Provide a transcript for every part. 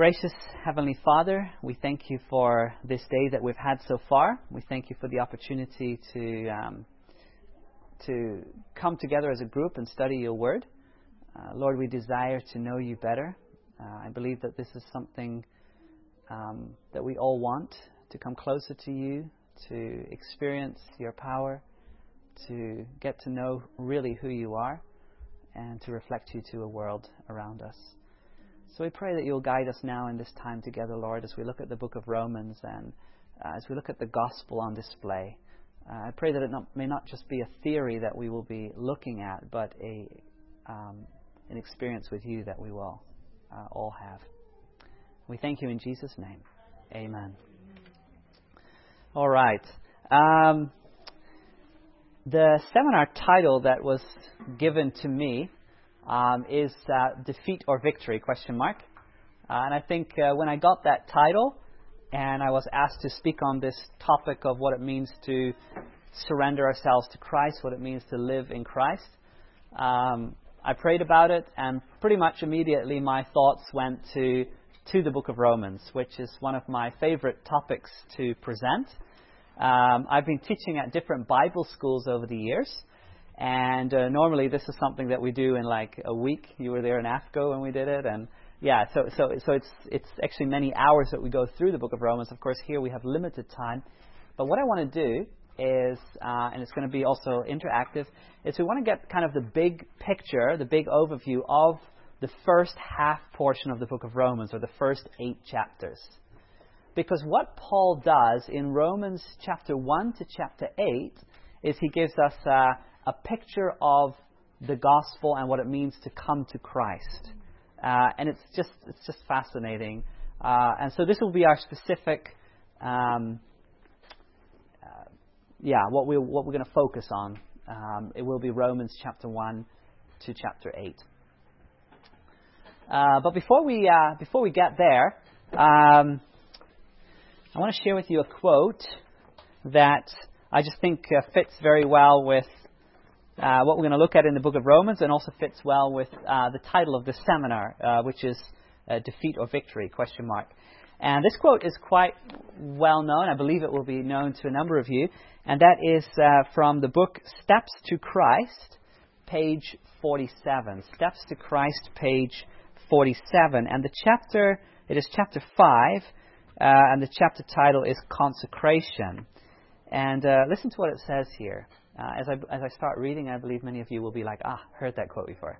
Gracious Heavenly Father, we thank you for this day that we've had so far. We thank you for the opportunity to come together as a group and study your Word. Lord, we desire to know you better. I believe that this is something that we all want, to come closer to you, to experience your power, to get to know really who you are, and to reflect you to a world around us. So we pray that you'll guide us now in this time together, Lord, as we look at the book of Romans and as we look at the gospel on display. I pray that it may not just be a theory that we will be looking at, but an experience with you that we will all have. We thank you in Jesus' name. Amen. All right. The seminar title that was given to me is Defeat or Victory, ? And I think when I got that title and I was asked to speak on this topic of what it means to surrender ourselves to Christ, what it means to live in Christ, I prayed about it, and pretty much immediately my thoughts went to the book of Romans, which is one of my favorite topics to present. I've been teaching at different Bible schools over the years. And normally this is something that we do in like a week. You were there in AFCO when we did it, and yeah, so it's actually many hours that we go through the book of Romans. Of course, here we have limited time, but what I want to do is, and it's going to be also interactive, is we want to get kind of the big picture, the big overview of the first half portion of the book of Romans, or the first 8 chapters. Because what Paul does in Romans chapter 1 to chapter 8 is he gives us a picture of the gospel and what it means to come to Christ, and it's just fascinating. And so this will be our specific, what we're going to focus on. It will be Romans chapter 1 to chapter 8. But before we get there, I want to share with you a quote that I just think fits very well with what we're going to look at in the book of Romans, and also fits well with the title of this seminar, which is Defeat or Victory, ? And this quote is quite well known. I believe it will be known to a number of you. And that is from the book Steps to Christ, page 47. Steps to Christ, page 47. And it is chapter 5, and the chapter title is Consecration. And listen to what it says here. As I start reading, I believe many of you will be like, heard that quote before.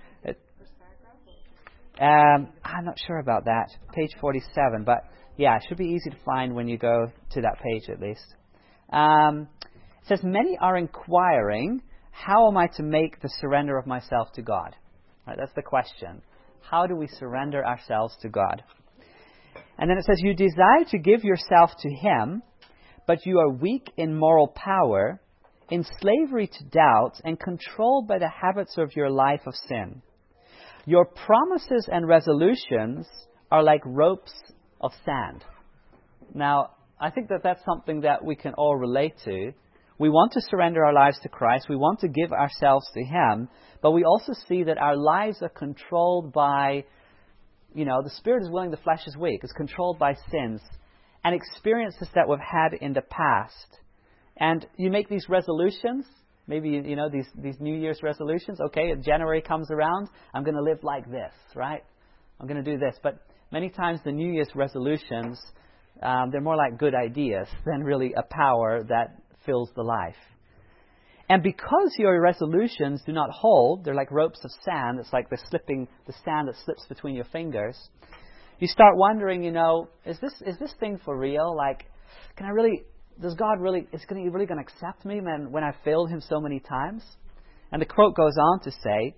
I'm not sure about that. Page 47, but yeah, it should be easy to find when you go to that page at least. It says, many are inquiring, how am I to make the surrender of myself to God? Right, that's the question. How do we surrender ourselves to God? And then it says, you desire to give yourself to Him, but you are weak in moral power, in slavery to doubt, and controlled by the habits of your life of sin. Your promises and resolutions are like ropes of sand. Now, I think that that's something that we can all relate to. We want to surrender our lives to Christ. We want to give ourselves to Him. But we also see that our lives are controlled by, the spirit is willing, the flesh is weak. It's controlled by sins and experiences that we've had in the past. And you make these resolutions, maybe, these New Year's resolutions. Okay, January comes around, I'm going to live like this, right? I'm going to do this. But many times the New Year's resolutions, they're more like good ideas than really a power that fills the life. And because your resolutions do not hold, they're like ropes of sand. It's like the sand that slips between your fingers. You start wondering, is this thing for real? Like, is he really going to accept me when I failed Him so many times? And the quote goes on to say,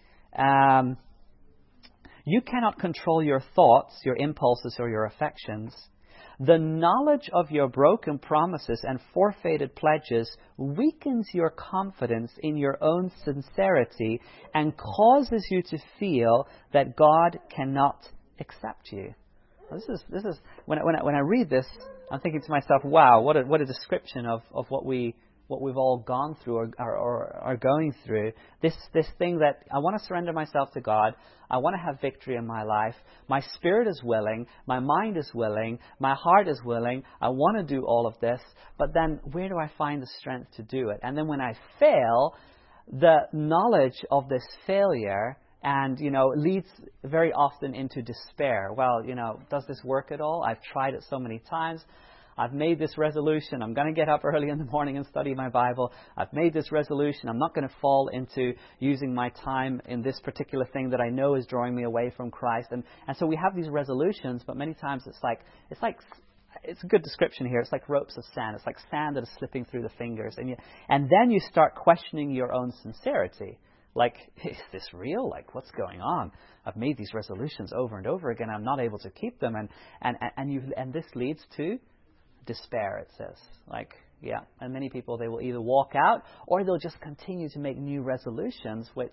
you cannot control your thoughts, your impulses, or your affections. The knowledge of your broken promises and forfeited pledges weakens your confidence in your own sincerity and causes you to feel that God cannot accept you. This is when I read this, I'm thinking to myself, wow, what a description of what we what we've all gone through or are going through. This thing that I want to surrender myself to God. I want to have victory in my life. My spirit is willing. My mind is willing. My heart is willing. I want to do all of this. But then where do I find the strength to do it? And then when I fail, the knowledge of this failure and, leads very often into despair. Well, does this work at all? I've tried it so many times. I've made this resolution. I'm going to get up early in the morning and study my Bible. I've made this resolution. I'm not going to fall into using my time in this particular thing that I know is drawing me away from Christ. And so we have these resolutions, but many times it's a good description here. It's like ropes of sand. It's like sand that is slipping through the fingers. And then you start questioning your own sincerity. Like, is this real? Like, what's going on? I've made these resolutions over and over again. I'm not able to keep them. And this leads to despair, it says. And many people, they will either walk out or they'll just continue to make new resolutions, which,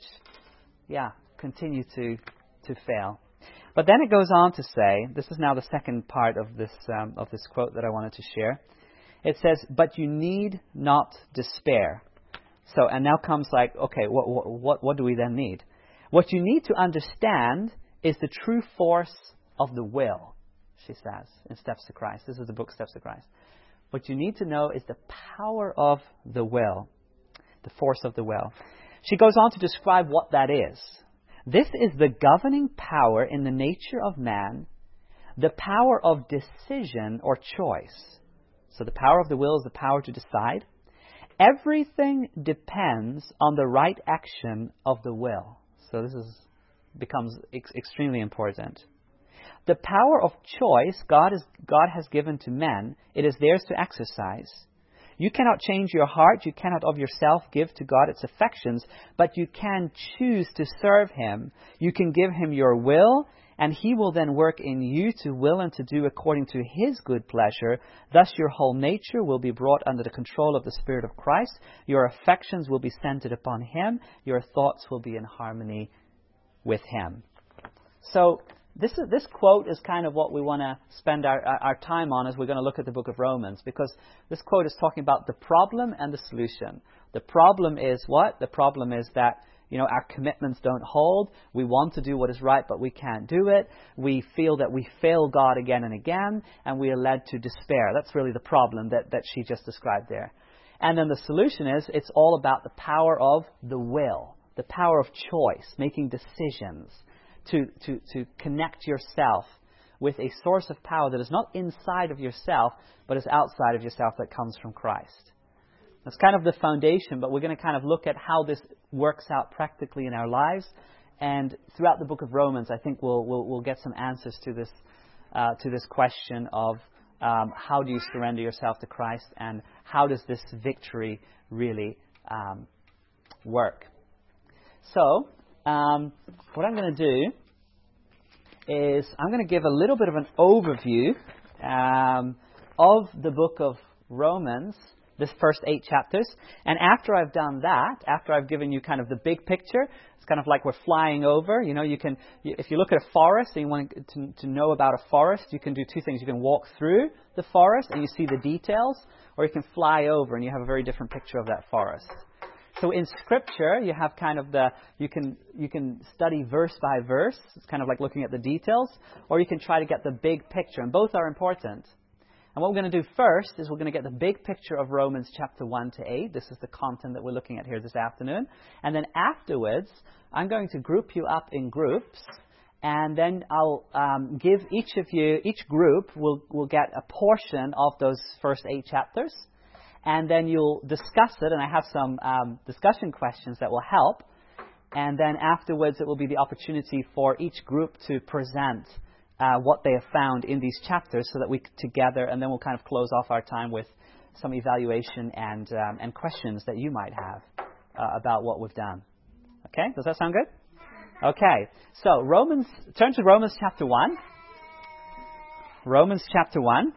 continue to fail. But then it goes on to say, this is now the second part of this quote that I wanted to share. It says, but you need not despair. So, and now comes okay, what do we then need? What you need to understand is the true force of the will, she says, in Steps to Christ. This is the book, Steps to Christ. What you need to know is the power of the will, the force of the will. She goes on to describe what that is. This is the governing power in the nature of man, the power of decision or choice. So the power of the will is the power to decide. Everything depends on the right action of the will. So this becomes extremely important. The power of choice God has given to men. It is theirs to exercise. You cannot change your heart. You cannot of yourself give to God its affections, but you can choose to serve Him. You can give Him your will, and He will then work in you to will and to do according to His good pleasure. Thus your whole nature will be brought under the control of the Spirit of Christ. Your affections will be centered upon Him. Your thoughts will be in harmony with Him. So this quote is kind of what we want to spend our time on as we're going to look at the book of Romans, because this quote is talking about the problem and the solution. The problem is what? The problem is that our commitments don't hold. We want to do what is right, but we can't do it. We feel that we fail God again and again, and we are led to despair. That's really the problem that she just described there. And then the solution is, it's all about the power of the will, the power of choice, making decisions, to connect yourself with a source of power that is not inside of yourself, but is outside of yourself, that comes from Christ. That's kind of the foundation, but we're going to kind of look at how this works out practically in our lives. And throughout the book of Romans, I think we'll get some answers to this question of how do you surrender yourself to Christ, and how does this victory really work. So, what I'm going to do is I'm going to give a little bit of an overview of the book of Romans, this first 8 chapters. And after I've done that, after I've given you kind of the big picture, it's kind of like we're flying over. If you look at a forest and you want to know about a forest, you can do two things. You can walk through the forest and you see the details, or you can fly over and you have a very different picture of that forest. So in Scripture, you have kind of you can study verse by verse. It's kind of like looking at the details, or you can try to get the big picture, and both are important. And what we're going to do first is we're going to get the big picture of Romans chapter 1 to 8. This is the content that we're looking at here this afternoon. And then afterwards, I'm going to group you up in groups, and then I'll give each group will get a portion of those first 8 chapters. And then you'll discuss it, and I have some discussion questions that will help. And then afterwards, it will be the opportunity for each group to present what they have found in these chapters, so that we together, and then we'll kind of close off our time with some evaluation and questions that you might have about what we've done. Okay, does that sound good? Okay, so turn to Romans chapter 1. Romans chapter 1.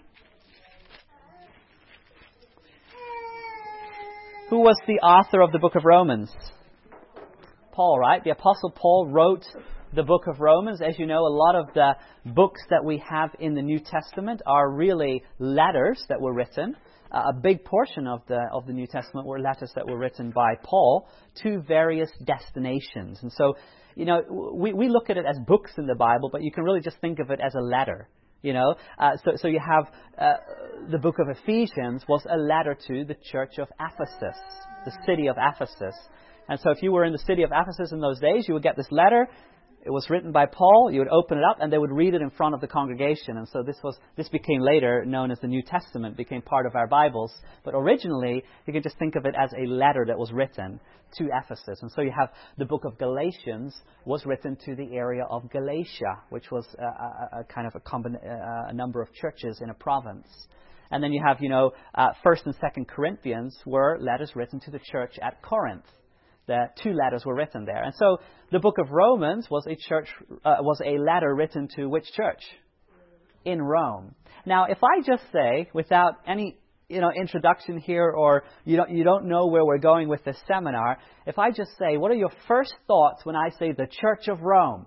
Who was the author of the book of Romans? Paul, right? The Apostle Paul wrote the book of Romans. As you know, a lot of the books that we have in the New Testament are really letters that were written. a big portion of the New Testament were letters that were written by Paul to various destinations. And so, we look at it as books in the Bible, but you can really just think of it as a letter. So you have the book of Ephesians was a letter to the church of Ephesus, the city of Ephesus. And so if you were in the city of Ephesus in those days, you would get this letter. It was written by Paul. You would open it up, and they would read it in front of the congregation. And so this became later known as the New Testament, became part of our Bibles. But originally, you can just think of it as a letter that was written to Ephesus. And so you have the book of Galatians was written to the area of Galatia, which was a kind of a number of churches in a province. And then you have, 1st and 2nd Corinthians were letters written to the church at Corinth. The 2 letters were written there. And so the book of Romans was a letter written to which church? In Rome. Now, if I just say, without any introduction here, or you don't know where we're going with this seminar, if I just say, what are your first thoughts when I say the Church of Rome?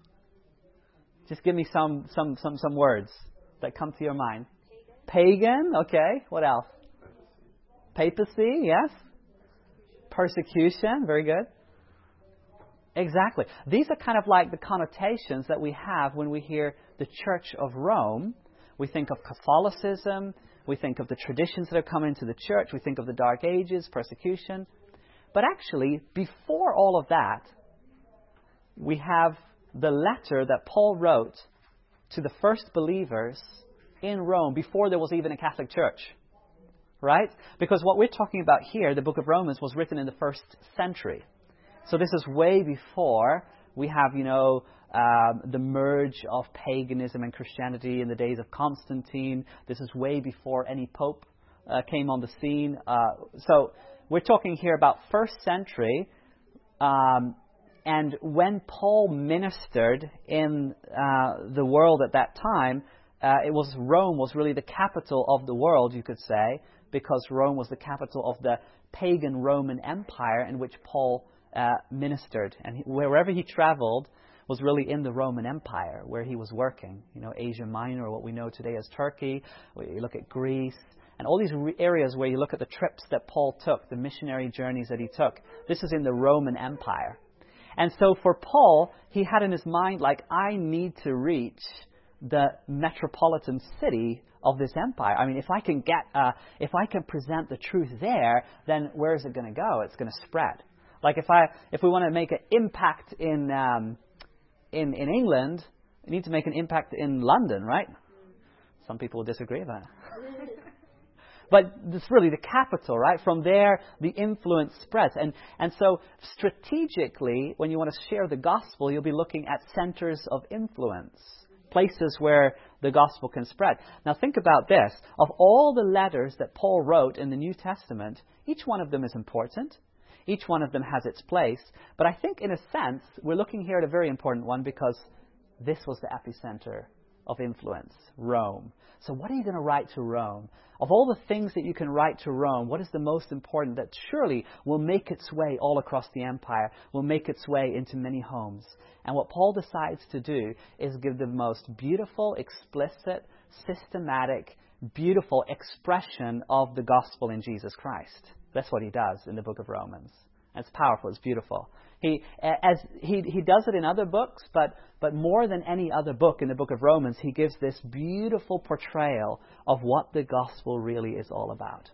Just give me some words that come to your mind. Pagan, okay. What else? Papacy, yes. Persecution, very good. Exactly. These are kind of like the connotations that we have when we hear the Church of Rome. We think of Catholicism. We think of the traditions that have come into the church. We think of the Dark Ages, persecution. But actually, before all of that, we have the letter that Paul wrote to the first believers in Rome before there was even a Catholic Church. Right? Because what we're talking about here, the book of Romans, was written in the 1st century. So this is way before we have, the merge of paganism and Christianity in the days of Constantine. This is way before any pope came on the scene. So we're talking here about 1st century. And when Paul ministered in the world at that time, Rome was really the capital of the world, you could say, because Rome was the capital of the pagan Roman Empire in which Paul ministered. And wherever he traveled was really in the Roman Empire where he was working. Asia Minor, what we know today as Turkey. You look at Greece. And all these areas where you look at the trips that Paul took, the missionary journeys that he took. This is in the Roman Empire. And so for Paul, he had in his mind, I need to reach the metropolitan city of this empire. I mean, if I can present the truth there, then where is it going to go? It's going to spread. If we want to make an impact in England, we need to make an impact in London, right? Some people will disagree with that. But it's really the capital, right? From there, the influence spreads. And so strategically, when you want to share the gospel, you'll be looking at centers of influence. Places where the gospel can spread. Now think about this. Of all the letters that Paul wrote in the New Testament, each one of them is important. Each one of them has its place. But I think in a sense, we're looking here at a very important one because this was the epicenter of influence, Rome. So what are you going to write to Rome? Of all the things that you can write to Rome, what is the most important that surely will make its way all across the empire, will make its way into many homes? And what Paul decides to do is give the most beautiful, explicit, systematic, beautiful expression of the gospel in Jesus Christ. That's what he does in the book of Romans. It's powerful. It's beautiful. He does it in other books, but more than any other book in the book of Romans, he gives this beautiful portrayal of what the gospel really is all about.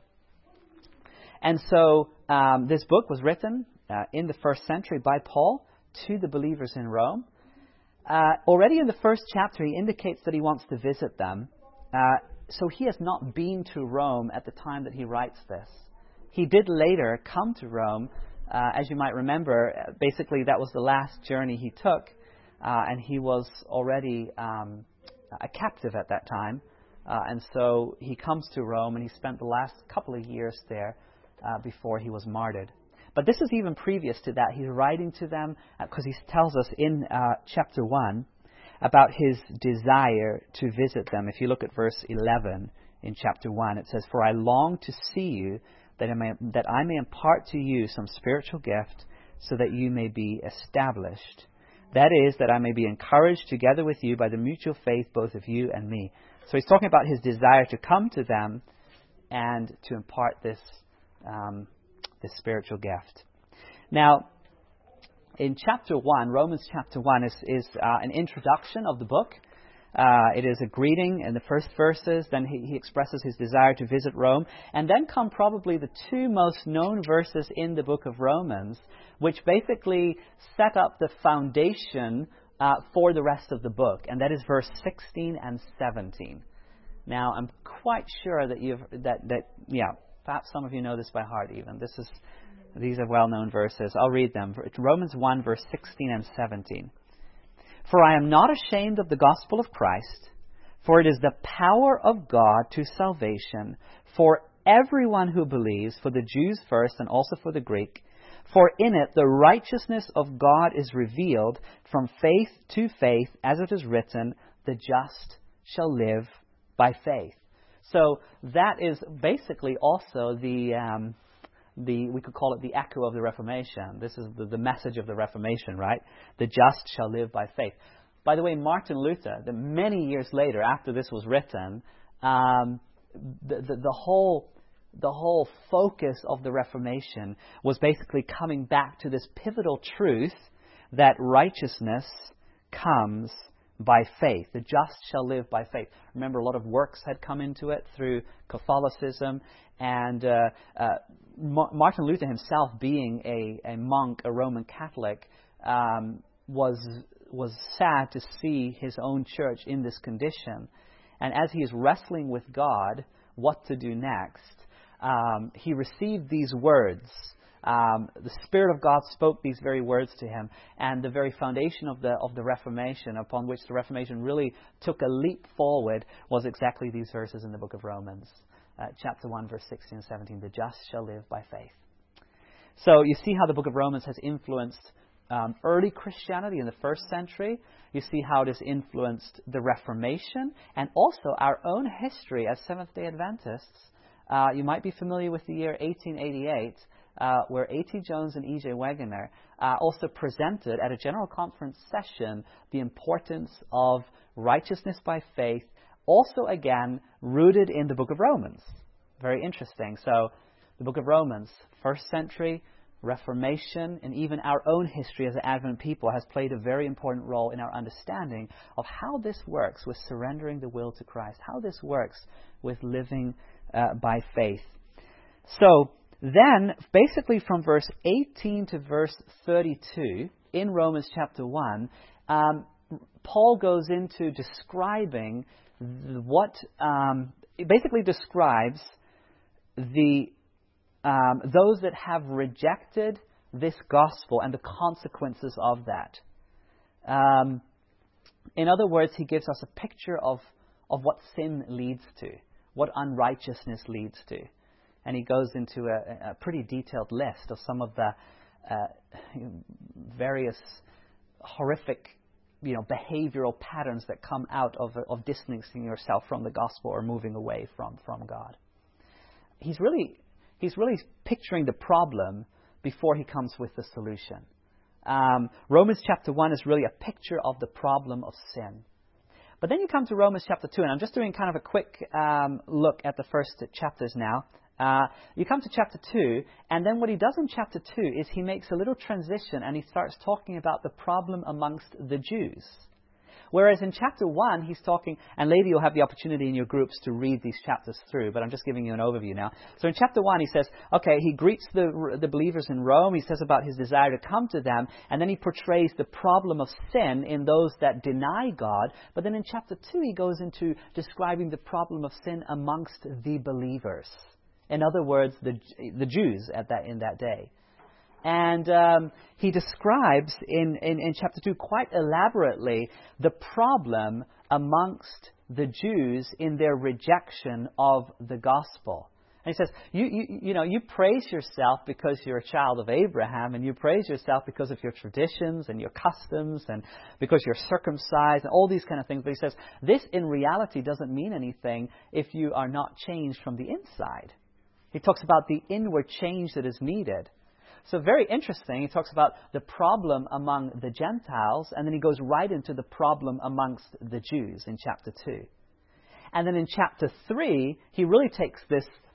And so this book was written in the 1st century by Paul to the believers in Rome. Already in the 1st chapter, he indicates that he wants to visit them. So he has not been to Rome at the time that he writes this. He did later come to Rome. As you might remember, basically that was the last journey he took, and he was already a captive at that time. And so he comes to Rome, and he spent the last couple of years there before he was martyred. But this is even previous to that. He's writing to them because he tells us in chapter 1 about his desire to visit them. If you look at verse 11 in chapter 1, it says, "For I long to see you, that I may impart to you some spiritual gift, so that you may be established. That is, that I may be encouraged together with you by the mutual faith both of you and me." So he's talking about his desire to come to them and to impart this spiritual gift. Now, in chapter 1, Romans chapter 1 is an introduction of the book. It is a greeting in the first verses. Then he expresses his desire to visit Rome. And then come probably the two most known verses in the book of Romans, which basically set up the foundation for the rest of the book. And that is verse 16 and 17. Now, I'm quite sure that perhaps some of you know this by heart even. These are well-known verses. I'll read them. Romans 1, verse 16 and 17. For I am not ashamed of the gospel of Christ, for it is the power of God to salvation for everyone who believes, for the Jews first and also for the Greek. For in it the righteousness of God is revealed from faith to faith, as it is written, the just shall live by faith. So that is basically also we could call it the echo of the Reformation. This is the message of the Reformation, right? The just shall live by faith. By the way, Martin Luther, many years later, after this was written, the whole focus of the Reformation was basically coming back to this pivotal truth that righteousness comes by faith. The just shall live by faith. Remember, a lot of works had come into it through Catholicism, and Martin Luther himself, being a monk, a Roman Catholic, was sad to see his own church in this condition. And as he is wrestling with God, what to do next, he received these words. The Spirit of God spoke these very words to him, and the very foundation of the Reformation, upon which the Reformation really took a leap forward, was exactly these verses in the book of Romans. Chapter 1, verse 16 and 17, the just shall live by faith. So you see how the book of Romans has influenced early Christianity in the first century. You see how it has influenced the Reformation and also our own history as Seventh-day Adventists. You might be familiar with the year 1888, where A.T. Jones and E.J. Wegener also presented at a General Conference session the importance of righteousness by faith, also again rooted in the book of Romans. Very interesting. So the book of Romans, first century, Reformation, and even our own history as an Advent people has played a very important role in our understanding of how this works with surrendering the will to Christ, how this works with living by faith. So then, basically from verse 18 to verse 32 in Romans chapter 1, Paul goes into describing it basically describes those that have rejected this gospel and the consequences of that. In other words, he gives us a picture of what sin leads to, what unrighteousness leads to. And he goes into a pretty detailed list of some of the various horrific behavioral patterns that come out of distancing yourself from the gospel or moving away from God. He's really picturing the problem before he comes with the solution. Romans chapter 1 is really a picture of the problem of sin. But then you come to Romans chapter 2, and I'm just doing kind of a quick look at the first chapters now. You come to chapter 2, and then what he does in chapter 2 is he makes a little transition and he starts talking about the problem amongst the Jews. Whereas in chapter 1, he's talking, and later you'll have the opportunity in your groups to read these chapters through, but I'm just giving you an overview now. So in chapter 1, he says, okay, he greets the believers in Rome, he says about his desire to come to them, and then he portrays the problem of sin in those that deny God. But then in chapter 2, he goes into describing the problem of sin amongst the believers. In other words, the Jews in that day. And he describes in chapter 2 quite elaborately the problem amongst the Jews in their rejection of the gospel. And he says, you praise yourself because you're a child of Abraham, and you praise yourself because of your traditions and your customs and because you're circumcised and all these kind of things. But he says, this in reality doesn't mean anything if you are not changed from the inside. He talks about the inward change that is needed. So very interesting. He talks about the problem among the Gentiles, and then he goes right into the problem amongst the Jews in chapter 2. And then in chapter 3, he really takes this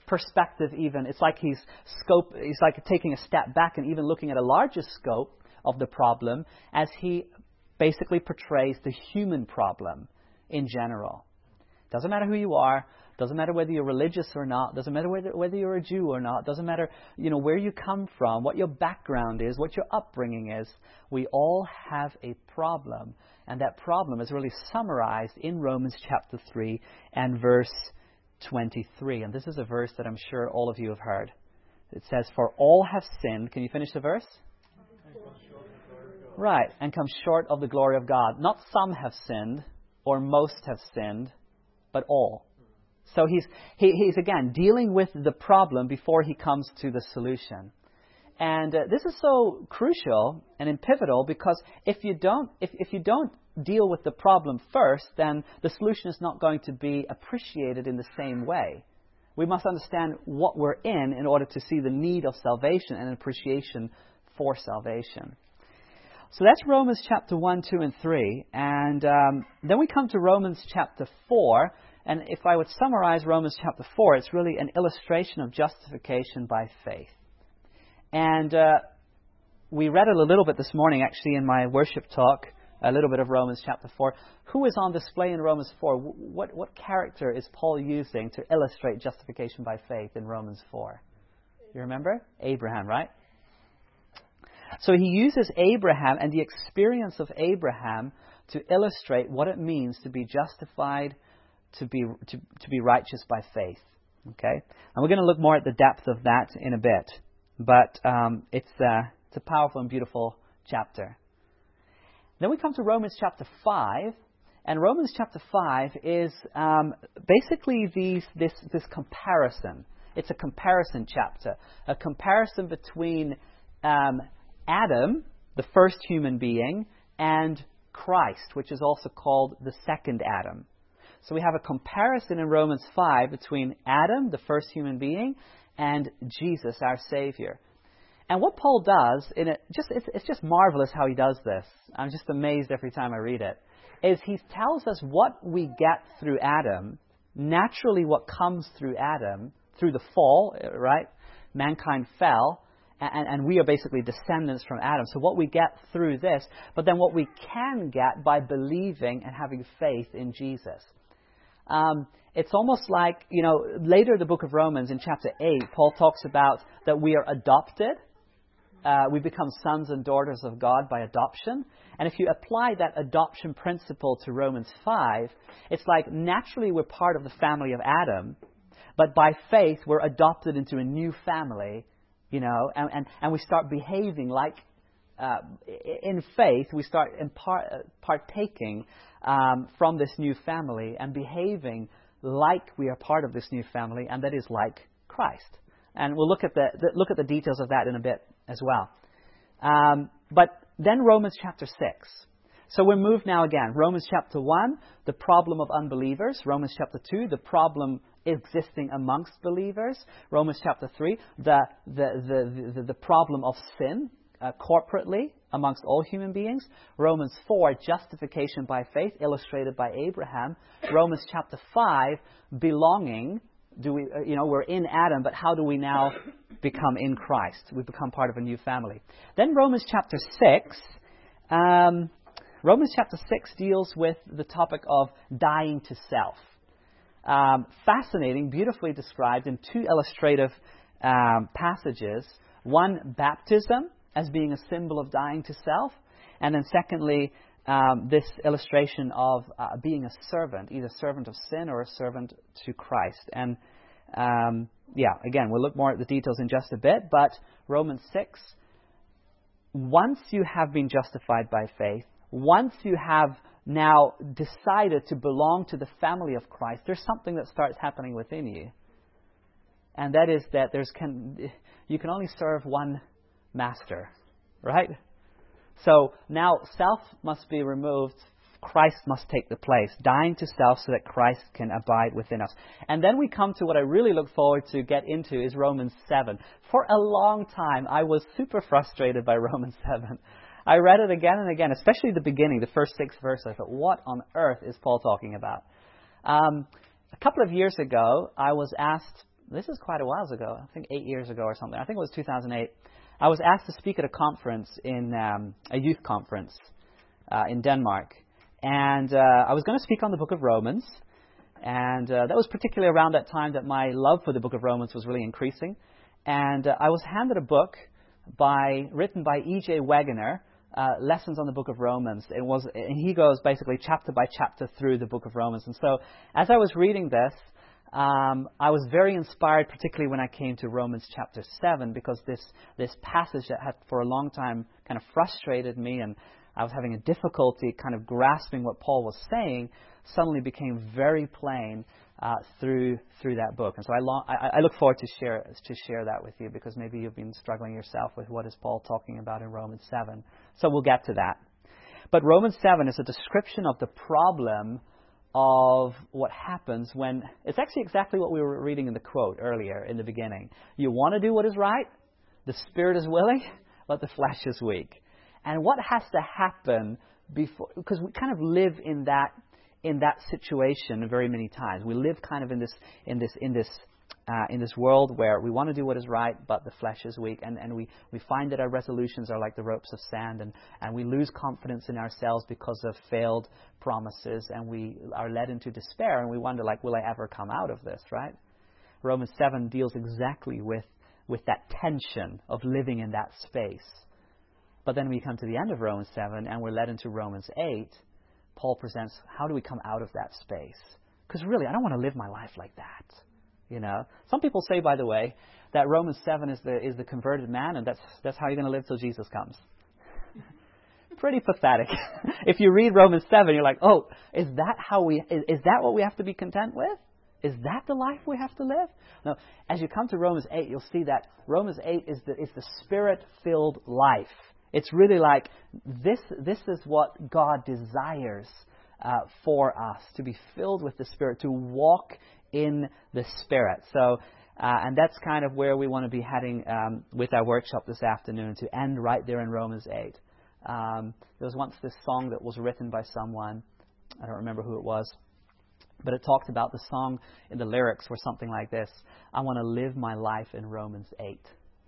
perspective even. It's like he's like taking a step back and even looking at a larger scope of the problem as he basically portrays the human problem in general. Doesn't matter who you are. Doesn't matter whether you're religious or not. Doesn't matter whether you're a Jew or not. Doesn't matter, where you come from, what your background is, what your upbringing is. We all have a problem. And that problem is really summarized in Romans chapter 3 and verse 23. And this is a verse that I'm sure all of you have heard. It says, "For all have sinned." Can you finish the verse? Right. "And come short of the glory of God." Not some have sinned or most have sinned, but all. So he's again dealing with the problem before he comes to the solution. And this is so crucial and pivotal because if you don't deal with the problem first, then the solution is not going to be appreciated in the same way. We must understand what we're in order to see the need of salvation and appreciation for salvation. So that's Romans chapter 1, 2, and 3. And then we come to Romans chapter 4. And if I would summarize Romans chapter 4, it's really an illustration of justification by faith. And we read it a little bit this morning, actually, in my worship talk, a little bit of Romans chapter 4. Who is on display in Romans 4? What character is Paul using to illustrate justification by faith in Romans 4? You remember? Abraham, right? So he uses Abraham and the experience of Abraham to illustrate what it means to be justified, to be righteous by faith. Okay? And we're going to look more at the depth of that in a bit. But it's a powerful and beautiful chapter. Then we come to Romans chapter 5. And Romans chapter 5 is basically this comparison. It's a comparison chapter. A comparison between Adam, the first human being, and Christ, which is also called the second Adam. So we have a comparison in Romans 5 between Adam, the first human being, and Jesus, our Savior. And what Paul does, it's just marvelous how he does this. I'm just amazed every time I read it. Is he tells us what we get through Adam, naturally what comes through Adam, through the fall, right? Mankind fell, and we are basically descendants from Adam. So what we get through this, but then what we can get by believing and having faith in Jesus. It's almost like, later in the book of Romans in chapter 8, Paul talks about that we are adopted. We become sons and daughters of God by adoption. And if you apply that adoption principle to Romans 5, it's like naturally we're part of the family of Adam, but by faith we're adopted into a new family, and we start behaving like, in faith, we start partaking from this new family and behaving like we are part of this new family, and that is like Christ. And we'll look at the details of that in a bit as well. But then Romans chapter 6. So we're moved now again. Romans chapter 1, the problem of unbelievers. Romans chapter 2, the problem existing amongst believers. Romans chapter 3, the problem of sin corporately amongst all human beings. Romans 4, justification by faith, illustrated by Abraham. Romans chapter 5, belonging. We're in Adam, but how do we now become in Christ? We become part of a new family. Then Romans chapter 6. Romans chapter 6 deals with the topic of dying to self. Fascinating, beautifully described in two illustrative passages. One, baptism as being a symbol of dying to self. And then secondly, this illustration of being a servant, either servant of sin or a servant to Christ. And again, we'll look more at the details in just a bit. But Romans 6, once you have been justified by faith, once you have now decided to belong to the family of Christ, there's something that starts happening within you. And that is that you can only serve one master, right? So now self must be removed. Christ must take the place, dying to self so that Christ can abide within us. And then we come to what I really look forward to get into is Romans 7. For a long time, I was super frustrated by Romans 7. I read it again and again, especially the beginning, the first 6 verses. I thought, what on earth is Paul talking about? A couple of years ago, I was asked this is quite a while ago, I think 8 years ago or something. I think it was 2008. I was asked to speak at a conference in a youth conference in Denmark. And I was going to speak on the book of Romans. And that was particularly around that time that my love for the book of Romans was really increasing. And I was handed a book written by E.J. Wegener, Lessons on the Book of Romans. And he goes basically chapter by chapter through the book of Romans. And so as I was reading this, I was very inspired, particularly when I came to Romans chapter 7, because this passage that had for a long time kind of frustrated me, and I was having a difficulty kind of grasping what Paul was saying, suddenly became very plain through that book. And so I look forward to share that with you, because maybe you've been struggling yourself with what is Paul talking about in Romans 7. So we'll get to that. But Romans 7 is a description of the problem of what happens when, it's actually exactly what we were reading in the quote earlier in the beginning. You want to do what is right, the spirit is willing, but the flesh is weak. And what has to happen before, because we kind of live in that situation very many times. We live kind of in this world where we want to do what is right, but the flesh is weak, and we find that our resolutions are like the ropes of sand, and we lose confidence in ourselves because of failed promises, and we are led into despair, and we wonder, like, will I ever come out of this, right? Romans 7 deals exactly with that tension of living in that space. But then we come to the end of Romans 7, and we're led into Romans 8. Paul presents, how do we come out of that space? Because really, I don't want to live my life like that. You know, some people say, by the way, that Romans 7 is the converted man, and that's how you're going to live till Jesus comes. Pretty pathetic. If you read Romans 7, you're like, oh, is that what we have to be content with? Is that the life we have to live? No. As you come to Romans 8, you'll see that Romans 8 is the Spirit-filled life. It's really like this is what God desires for us, to be filled with the Spirit, to walk in the Spirit. So, and that's kind of where we want to be heading with our workshop this afternoon, to end right there in Romans 8. There was once this song that was written by someone, I don't remember who it was, but it talked about, the song in the lyrics were something like this: I want to live my life in Romans 8.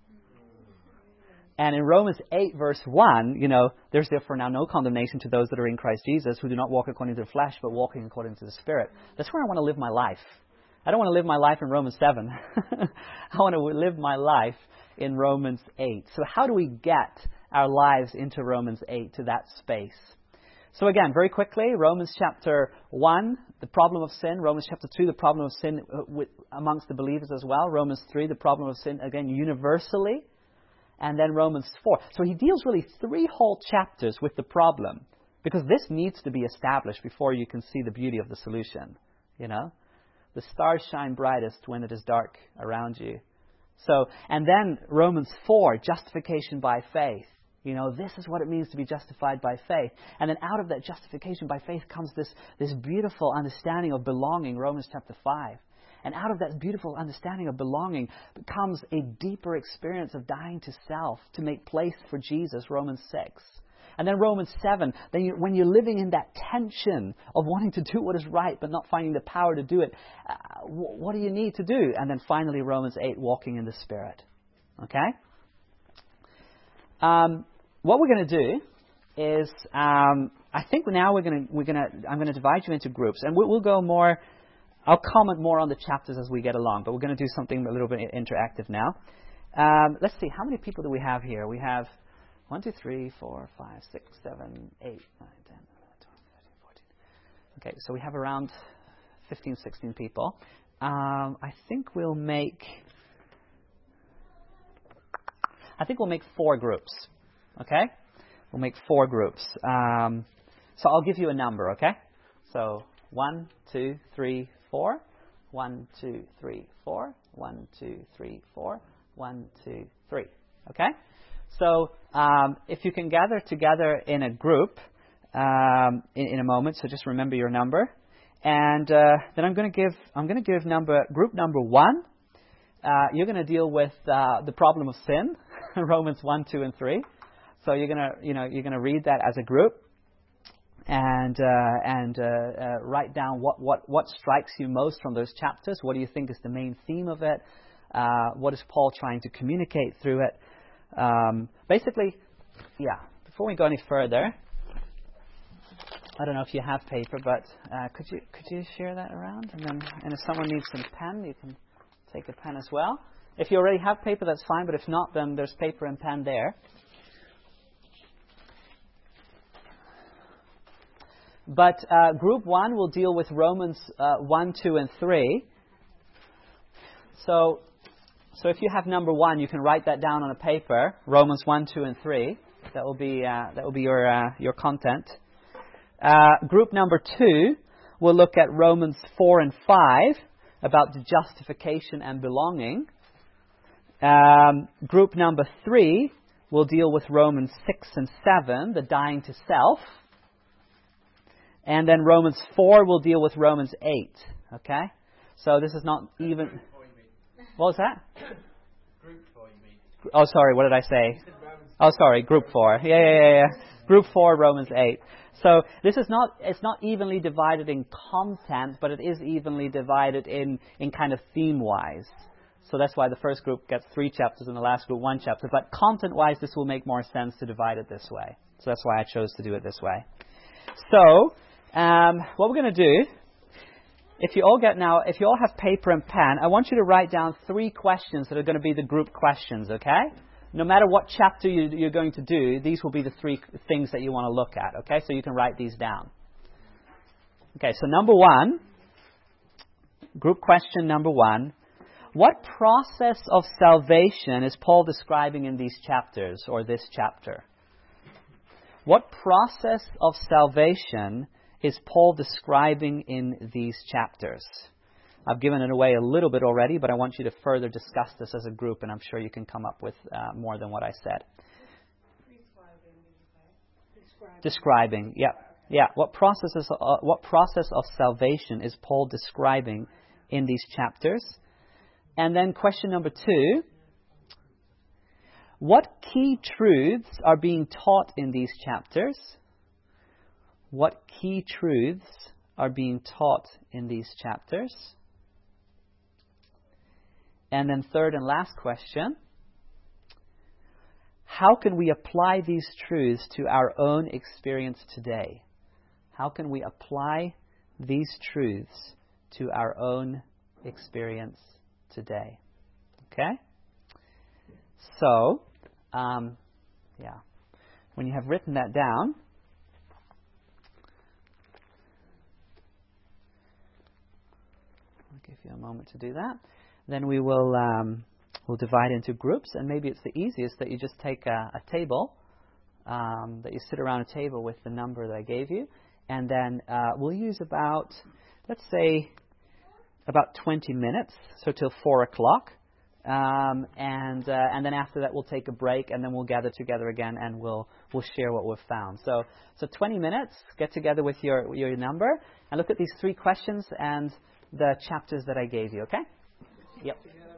And in Romans 8, verse 1, there's therefore now no condemnation to those that are in Christ Jesus, who do not walk according to the flesh, but walking according to the Spirit. That's where I want to live my life. I don't want to live my life in Romans 7. I want to live my life in Romans 8. So how do we get our lives into Romans 8, to that space? So again, very quickly, Romans chapter 1, the problem of sin. Romans chapter 2, the problem of sin amongst the believers as well. Romans 3, the problem of sin, again, universally. And then Romans 4. So he deals really 3 whole chapters with the problem, because this needs to be established before you can see the beauty of the solution. The stars shine brightest when it is dark around you. So, and then Romans 4, justification by faith. This is what it means to be justified by faith. And then out of that justification by faith comes this beautiful understanding of belonging, Romans chapter 5. And out of that beautiful understanding of belonging comes a deeper experience of dying to self to make place for Jesus, Romans 6. And then Romans 7, when you're living in that tension of wanting to do what is right but not finding the power to do it, what do you need to do? And then finally Romans 8, walking in the Spirit. Okay? What we're going to do is, I think now I'm going to divide you into groups, and we'll go more. I'll comment more on the chapters as we get along, but we're going to do something a little bit interactive now. Let's see, how many people do we have here? We have 1, 2, 3, 4, 5, 6, 7, 8, 9, 10, 11, 12, 13, 14. Okay, so we have around 15, 16 people. I think we'll make 4 groups. Okay? We'll make 4 groups. So I'll give you a number, okay? So 1, 2, 3, 4. 1, 2, 3, 4. 1, 2, 3, 4. 1, 2, 3. Okay? So if you can gather together in a group in a moment, so just remember your number. And then I'm going to give group number 1. You're going to deal with the problem of sin, Romans 1, 2, and 3. So you're going to read that as a group. and write down what strikes you most from those chapters. What do you think is the main theme of it? What is Paul trying to communicate through it? Basically, before we go any further, I don't know if you have paper, but could you share that around? And if someone needs some pen, you can take a pen as well. If you already have paper, that's fine, but if not, then there's paper and pen there. But Group 1 will deal with Romans 1, 2, and 3. So if you have number 1, you can write that down on a paper. Romans 1, 2, and 3. That will be your content. Group number 2 will look at Romans 4 and 5 about the justification and belonging. Group number 3 will deal with Romans 6 and 7, the dying to self. And then Romans 4 will deal with Romans 8. Okay? So this is not even... What was that? Group 4, you mean? Oh, sorry, what did I say? Oh, sorry, Group 4. Yeah. Group 4, Romans 8. So this is not, it's not evenly divided in content, but it is evenly divided in kind of theme-wise. So that's why the first group gets 3 chapters and the last group 1 chapter. But content-wise, this will make more sense to divide it this way. So that's why I chose to do it this way. So, what we're going to do, if you all have paper and pen, I want you to write down 3 questions that are going to be the group questions, okay? No matter what chapter you're going to do, these will be the 3 things that you want to look at, okay? So you can write these down. Okay, so number 1, group question number 1, what process of salvation is Paul describing in these chapters, or this chapter? What process of salvation is Paul describing in these chapters? I've given it away a little bit already, but I want you to further discuss this as a group, and I'm sure you can come up with more than what I said. Describing, yeah. What process of salvation is Paul describing in these chapters? And then question number 2, what key truths are being taught in these chapters? What key truths are being taught in these chapters? And then third and last question, how can we apply these truths to our own experience today? How can we apply these truths to our own experience today? Okay? So, when you have written that down, I'll give you a moment to do that. Then we will we'll divide into groups, and maybe it's the easiest that you just take a table, that you sit around a table with the number that I gave you, and then we'll use about 20 minutes, so till 4 o'clock, and then after that we'll take a break, and then we'll gather together again, and we'll share what we've found. So 20 minutes, get together with your number, and look at these 3 questions and the chapters that I gave you. Okay? Yep.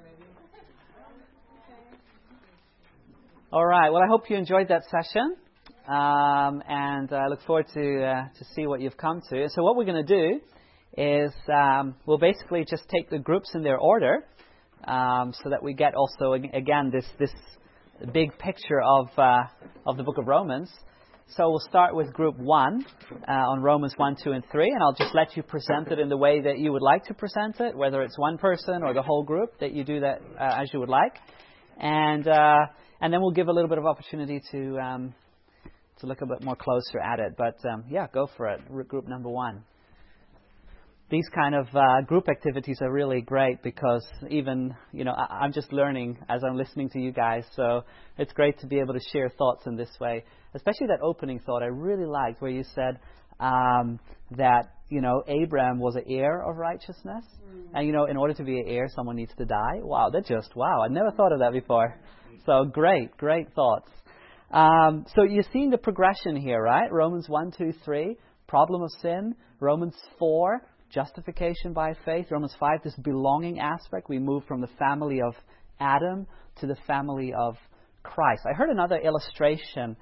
All right. Well, I hope you enjoyed that session, and I look forward to see what you've come to. So what we're going to do is we'll basically just take the groups in their order, so that we get also again this big picture of the book of Romans. So we'll start with group 1 on Romans 1, 2, and 3, and I'll just let you present it in the way that you would like to present it, whether it's one person or the whole group, that you do that as you would like. And then we'll give a little bit of opportunity to look a bit more closer at it. But go for it. Group number 1. These kind of group activities are really great because even, I'm just learning as I'm listening to you guys. So it's great to be able to share thoughts in this way, especially that opening thought I really liked where you said that, Abraham was an heir of righteousness. And, in order to be an heir, someone needs to die. Wow, I never thought of that before. So great thoughts. So you're seeing the progression here, right? Romans 1, 2, 3, problem of sin. Romans 4, justification by faith. Romans 5, this belonging aspect. We move from the family of Adam to the family of Christ. I heard another illustration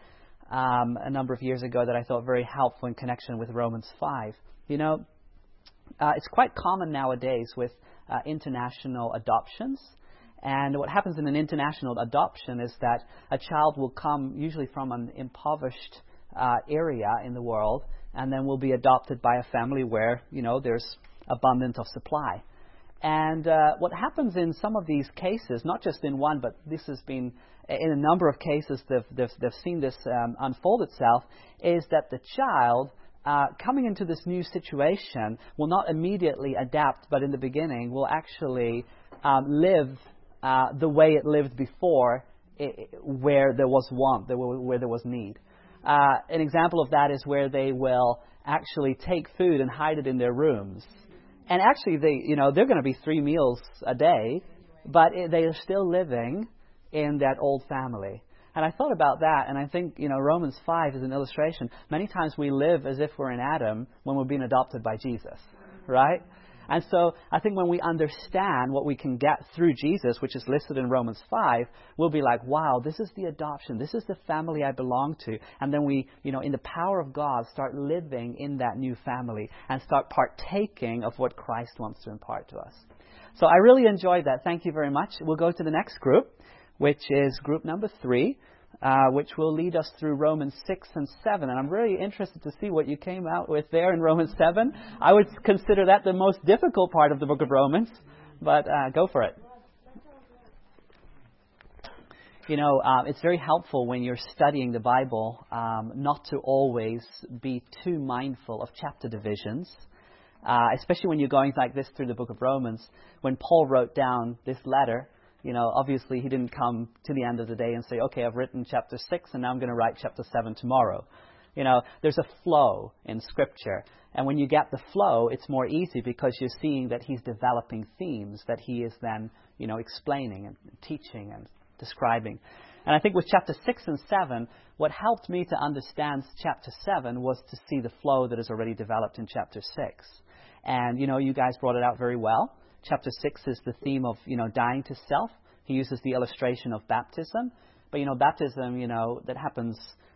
a number of years ago that I thought very helpful in connection with Romans 5. You know, it's quite common nowadays with international adoptions. And what happens in an international adoption is that a child will come usually from an impoverished area in the world, and then will be adopted by a family where, you know, there's abundance of supply. And what happens in some of these cases, not just in one, but this has been in a number of cases, they've seen this unfold itself, is that the child coming into this new situation will not immediately adapt, but in the beginning will actually live the way it lived before, where there was want, where there was need. An example of that is where they will actually take food and hide it in their rooms. And actually, they're going to be 3 meals a day, but they are still living in that old family. And I thought about that, and I think, Romans 5 is an illustration. Many times we live as if we're in Adam when we're being adopted by Jesus, right? And so I think when we understand what we can get through Jesus, which is listed in Romans 5, we'll be like, wow, this is the adoption. This is the family I belong to. And then we, in the power of God, start living in that new family and start partaking of what Christ wants to impart to us. So I really enjoyed that. Thank you very much. We'll go to the next group, which is group number 3. Which will lead us through Romans 6 and 7. And I'm really interested to see what you came out with there in Romans 7. I would consider that the most difficult part of the book of Romans, but go for it. It's very helpful when you're studying the Bible not to always be too mindful of chapter divisions, especially when you're going like this through the book of Romans. When Paul wrote down this letter, obviously he didn't come to the end of the day and say, okay, I've written chapter 6 and now I'm going to write chapter 7 tomorrow. There's a flow in Scripture. And when you get the flow, it's more easy because you're seeing that he's developing themes that he is then, explaining and teaching and describing. And I think with chapter 6 and 7, what helped me to understand chapter 7 was to see the flow that is already developed in chapter 6. And, you guys brought it out very well. Chapter 6 is the theme of, dying to self. He uses the illustration of baptism. But, baptism, that happens,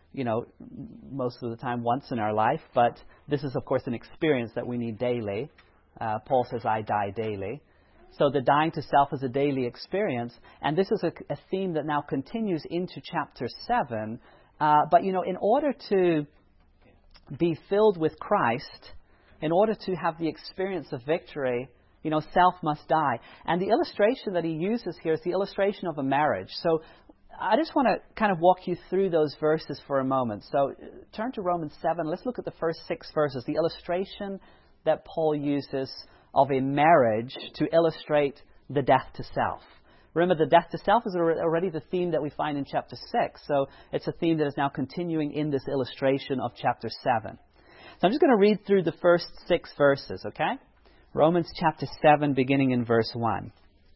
most of the time once in our life. But this is, of course, an experience that we need daily. Paul says, I die daily. So the dying to self is a daily experience. And this is a theme that now continues into chapter 7. But, in order to be filled with Christ, in order to have the experience of victory, self must die. And the illustration that he uses here is the illustration of a marriage. So I just want to kind of walk you through those verses for a moment. So turn to Romans 7. Let's look at the first 6 verses. The illustration that Paul uses of a marriage to illustrate the death to self. Remember, the death to self is already the theme that we find in chapter 6. So it's a theme that is now continuing in this illustration of chapter 7. So I'm just going to read through the first 6 verses, okay? Romans chapter 7, beginning in verse 1.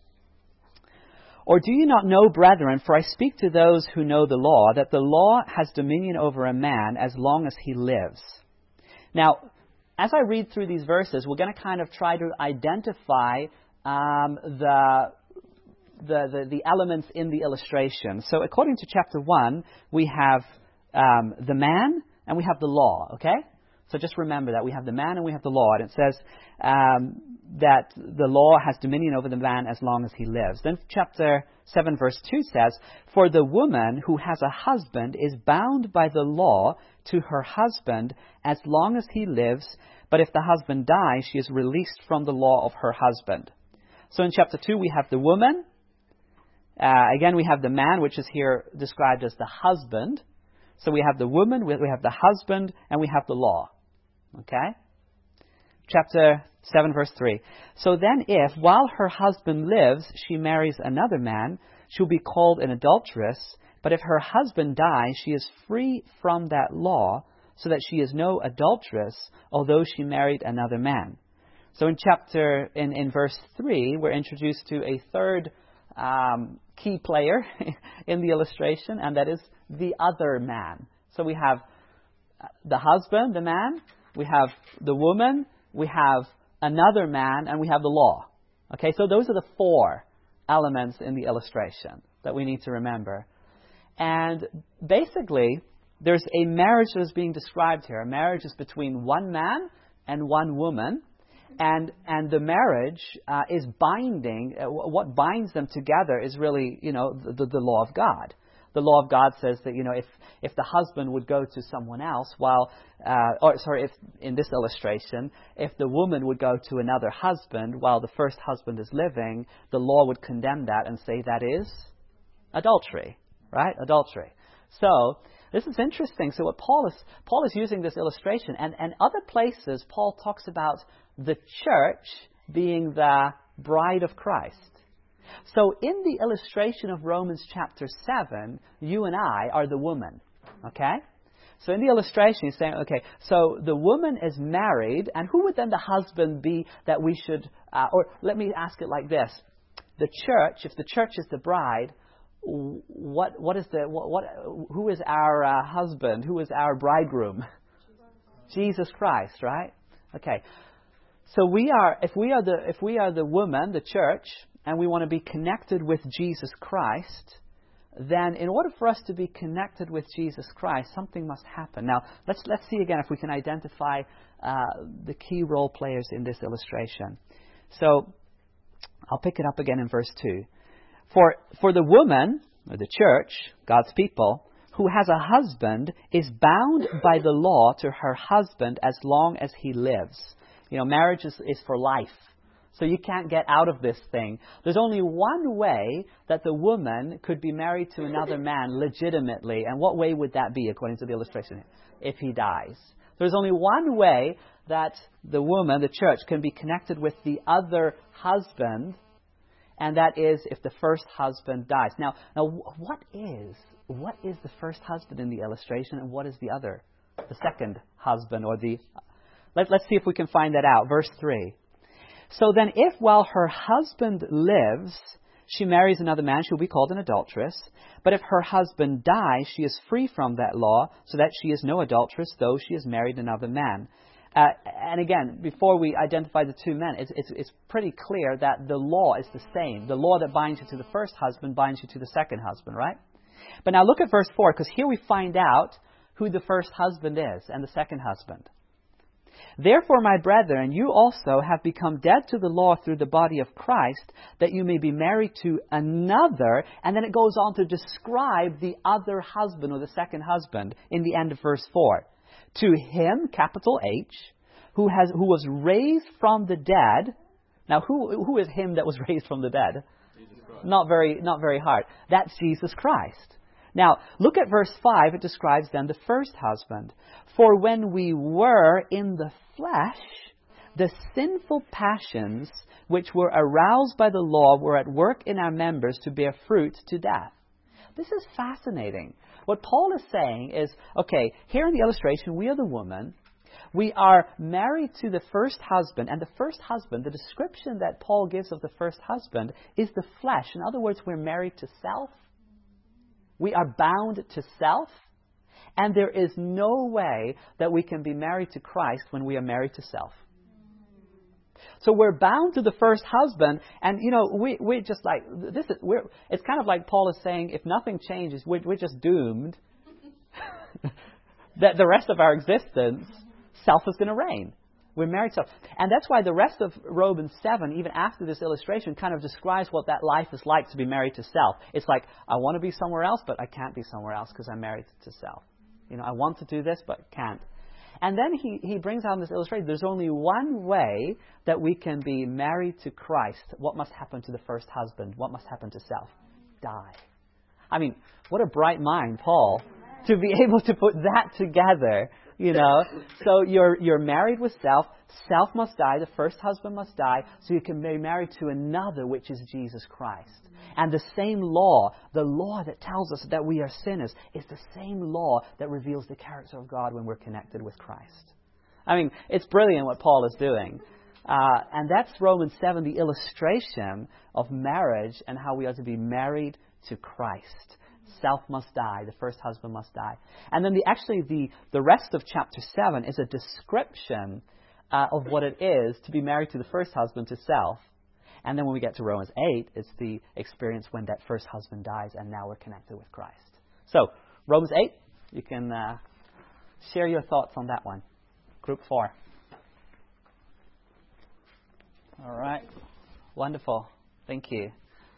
Or do you not know, brethren, for I speak to those who know the law, that the law has dominion over a man as long as he lives. Now, as I read through these verses, we're going to kind of try to identify the elements in the illustration. So according to chapter 1, we have the man and we have the law, okay? So just remember that we have the man and we have the law. And it says that the law has dominion over the man as long as he lives. Then chapter 7 verse 2 says, for the woman who has a husband is bound by the law to her husband as long as he lives. But if the husband dies, she is released from the law of her husband. So in chapter 2 we have the woman. Again, we have the man, which is here described as the husband. So we have the woman, we have the husband, and we have the law. Okay? Chapter 7, verse 3. So then if, while her husband lives, she marries another man, she'll be called an adulteress. But if her husband dies, she is free from that law, so that she is no adulteress, although she married another man. So in verse 3, we're introduced to a third key player in the illustration, and that is the other man. So we have the husband, the man, we have the woman, we have another man, and we have the law. Okay, so those are the 4 elements in the illustration that we need to remember. And basically, there's a marriage that is being described here. A marriage is between one man and one woman. And the marriage is binding. What binds them together is really, the law of God. The law of God says that, if the husband would go to someone else if in this illustration, if the woman would go to another husband while the first husband is living, the law would condemn that and say that is adultery, right? Adultery. So, this is interesting. So what Paul is using this illustration, and other places Paul talks about the church being the bride of Christ. So in the illustration of Romans chapter 7, you and I are the woman. Okay? So in the illustration, he's saying, okay, so the woman is married, and who would then the husband be that we should, or let me ask it like this. The church, if the church is the bride, who is our husband? Who is our bridegroom? Jesus Christ, right? Okay. So if we are the woman, the church, and we want to be connected with Jesus Christ, then in order for us to be connected with Jesus Christ, something must happen. Now, let's see again if we can identify the key role players in this illustration. So, I'll pick it up again in verse 2. For the woman, or the church, God's people, who has a husband, is bound by the law to her husband as long as he lives. Marriage is for life. So you can't get out of this thing. There's only one way that the woman could be married to another man legitimately. And what way would that be, according to the illustration? If he dies. There's only one way that the woman, the church, can be connected with the other husband, and that is if the first husband dies. Now, what is the first husband in the illustration, and what is the other? The second husband, or the... Let's see if we can find that out. Verse 3. So then if while her husband lives, she marries another man, she will be called an adulteress. But if her husband dies, she is free from that law, so that she is no adulteress, though she has married another man. And again, before we identify the two men, it's pretty clear that the law is the same. The law that binds you to the first husband binds you to the second husband, right? But now look at verse 4, because here we find out who the first husband is and the second husband. Therefore, my brethren, you also have become dead to the law through the body of Christ, that you may be married to another. And then it goes on to describe the other husband, or the second husband, in the end of verse 4. To him, capital H, who was raised from the dead. Now, who is him that was raised from the dead? Not very hard. That's Jesus Christ. Now, look at verse 5. It describes then the first husband. For when we were in the flesh, the sinful passions which were aroused by the law were at work in our members to bear fruit to death. This is fascinating. What Paul is saying is, okay, here in the illustration, we are the woman. We are married to the first husband. And the first husband, the description that Paul gives of the first husband, is the flesh. In other words, we're married to self. We are bound to self. And there is no way that we can be married to Christ when we are married to self. So we're bound to the first husband, and we're just like it's kind of like Paul is saying, if nothing changes, we're just doomed. That the rest of our existence, self is going to reign. We're married to self, and that's why the rest of Romans 7, even after this illustration, kind of describes what that life is like to be married to self. It's like, I want to be somewhere else, but I can't be somewhere else because I'm married to self. I want to do this, but can't. And then he brings out this illustration. There's only one way that we can be married to Christ. What must happen to the first husband? What must happen to self? Die. I mean, what a bright mind, Paul, to be able to put that together, So you're married with self. Self must die. The first husband must die. So you can be married to another, which is Jesus Christ. And the same law, the law that tells us that we are sinners, is the same law that reveals the character of God when we're connected with Christ. I mean, it's brilliant what Paul is doing. And that's Romans 7, the illustration of marriage and how we are to be married to Christ. Self must die. The first husband must die. And then the rest of chapter 7 is a description of what it is to be married to the first husband, to self. And then when we get to Romans 8, it's the experience when that first husband dies and now we're connected with Christ. So, Romans 8, You can share your thoughts on that one. Group 4. All right. Wonderful. Thank you.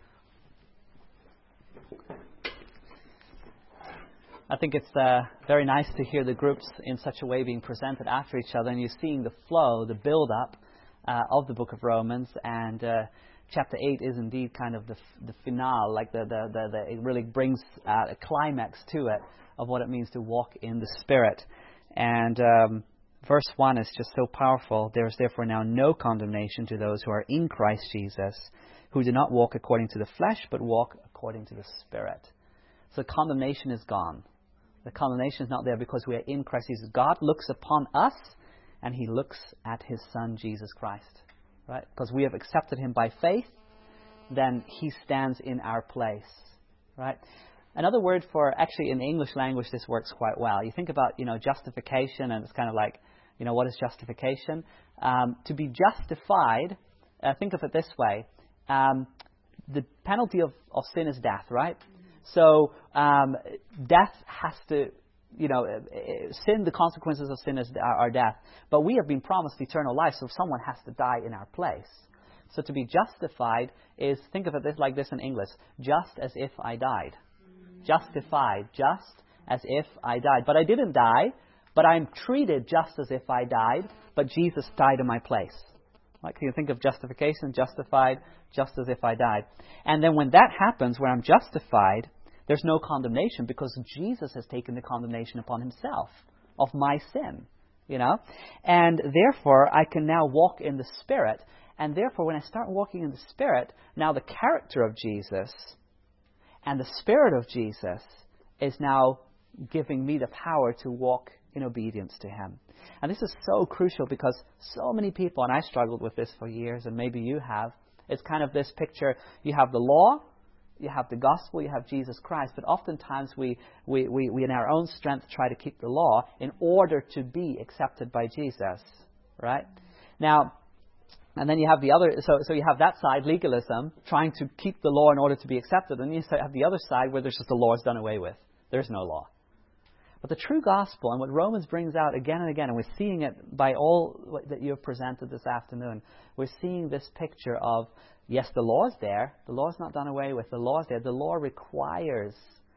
I think it's very nice to hear the groups in such a way being presented after each other, and you're seeing the flow, the build-up of the book of Romans, and chapter 8 is indeed kind of the finale, like it really brings a climax to it of what it means to walk in the Spirit. And verse 1 is just so powerful. There is therefore now no condemnation to those who are in Christ Jesus, who do not walk according to the flesh, but walk according to the Spirit. So condemnation is gone. The condemnation is not there because we are in Christ Jesus. God looks upon us, and He looks at His Son, Jesus Christ. Right? Because we have accepted Him by faith, then He stands in our place. Right? Another word for, actually in the English language this works quite well. You think about, justification, and it's kind of like, what is justification? To be justified, think of it this way. The penalty of sin is death, right? So death has to, sin, the consequences of sin are death. But we have been promised eternal life, so someone has to die in our place. So to be justified is, think of it like this in English, just as if I died. Justified, just as if I died. But I didn't die, but I'm treated just as if I died, but Jesus died in my place. Right? Can you think of justification, justified, just as if I died? And then when that happens, where I'm justified, there's no condemnation because Jesus has taken the condemnation upon Himself of my sin. And therefore, I can now walk in the Spirit. And therefore, when I start walking in the Spirit, now the character of Jesus and the Spirit of Jesus is now giving me the power to walk in obedience to Him. And this is so crucial because so many people, and I struggled with this for years, and maybe you have, it's kind of this picture, you have the law, you have the gospel, you have Jesus Christ, but oftentimes we in our own strength try to keep the law in order to be accepted by Jesus, right? Now, and then you have the other, so you have that side, legalism, trying to keep the law in order to be accepted, and you have the other side where there's just the law is done away with. There's no law. But the true gospel, and what Romans brings out again and again, and we're seeing it by all that you have presented this afternoon, we're seeing this picture of, yes, the law is there. The law is not done away with. The law is there. The law requires,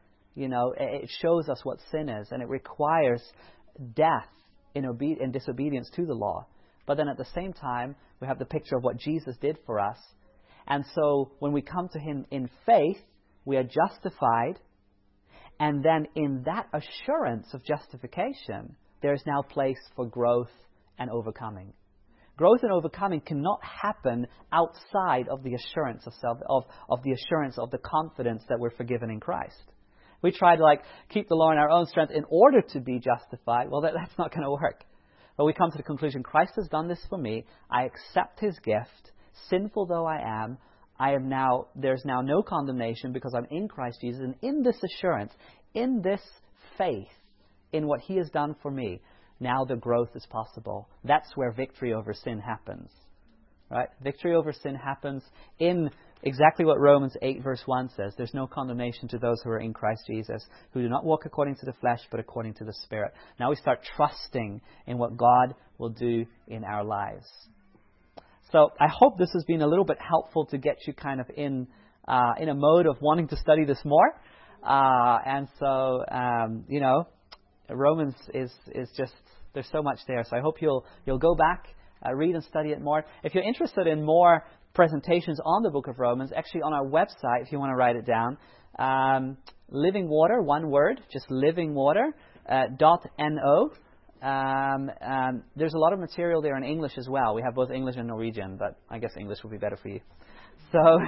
it shows us what sin is, and it requires death in disobedience to the law. But then at the same time, we have the picture of what Jesus did for us. And so when we come to Him in faith, we are justified. And then in that assurance of justification, there is now place for growth and overcoming. Growth and overcoming cannot happen outside of the assurance of the assurance of the confidence that we're forgiven in Christ. We try to keep the law in our own strength in order to be justified. Well, that's not going to work. But we come to the conclusion, Christ has done this for me. I accept His gift. Sinful though I am, there's now no condemnation because I'm in Christ Jesus. And in this assurance, in this faith, in what He has done for me, now the growth is possible. That's where victory over sin happens. Right? Victory over sin happens in exactly what Romans 8 verse 1 says. There's no condemnation to those who are in Christ Jesus, who do not walk according to the flesh, but according to the Spirit. Now we start trusting in what God will do in our lives. So I hope this has been a little bit helpful to get you kind of in a mode of wanting to study this more. And so, Romans is just, there's so much there. So I hope you'll go back, read and study it more. If you're interested in more presentations on the book of Romans, actually on our website, if you want to write it down, Living Water, one word, just livingwater.no. There's a lot of material there in English as well. We have both English and Norwegian, but I guess English will be better for you. So,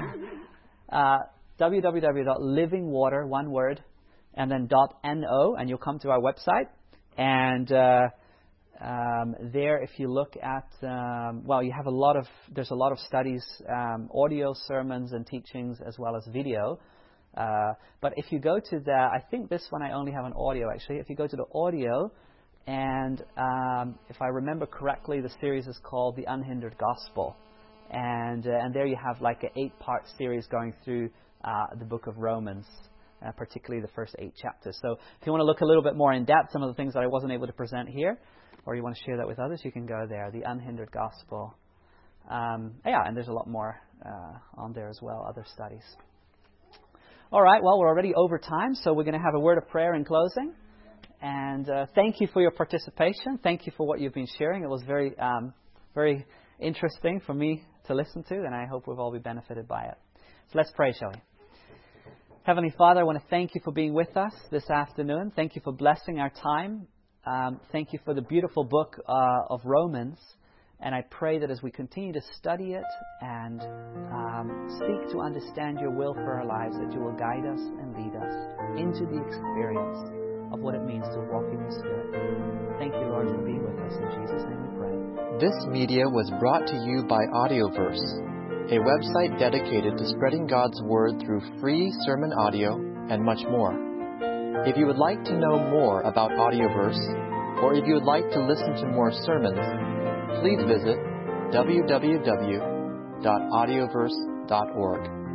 www.livingwater, one word, and then .no, and you'll come to our website. And there, if you look at, you have there's a lot of studies, audio sermons and teachings, as well as video. But if you go to I think this one I only have an audio actually. If you go to the audio, and if I remember correctly, the series is called The Unhindered Gospel. And there you have like an 8-part series going through the book of Romans. particularly the first 8 chapters. So if you want to look a little bit more in depth, some of the things that I wasn't able to present here, or you want to share that with others, you can go there, The Unhindered Gospel. And there's a lot more on there as well, other studies. All right, well, we're already over time, so we're going to have a word of prayer in closing. And thank you for your participation. Thank you for what you've been sharing. It was very, very interesting for me to listen to, and I hope we've all been benefited by it. So let's pray, shall we? Heavenly Father, I want to thank you for being with us this afternoon. Thank you for blessing our time. Thank you for the beautiful book of Romans. And I pray that as we continue to study it and seek to understand your will for our lives, that you will guide us and lead us into the experience of what it means to walk in your Spirit. Thank you, Lord, for being with us. In Jesus' name we pray. This media was brought to you by Audioverse, a website dedicated to spreading God's Word through free sermon audio and much more. If you would like to know more about Audioverse, or if you would like to listen to more sermons, please visit www.audioverse.org.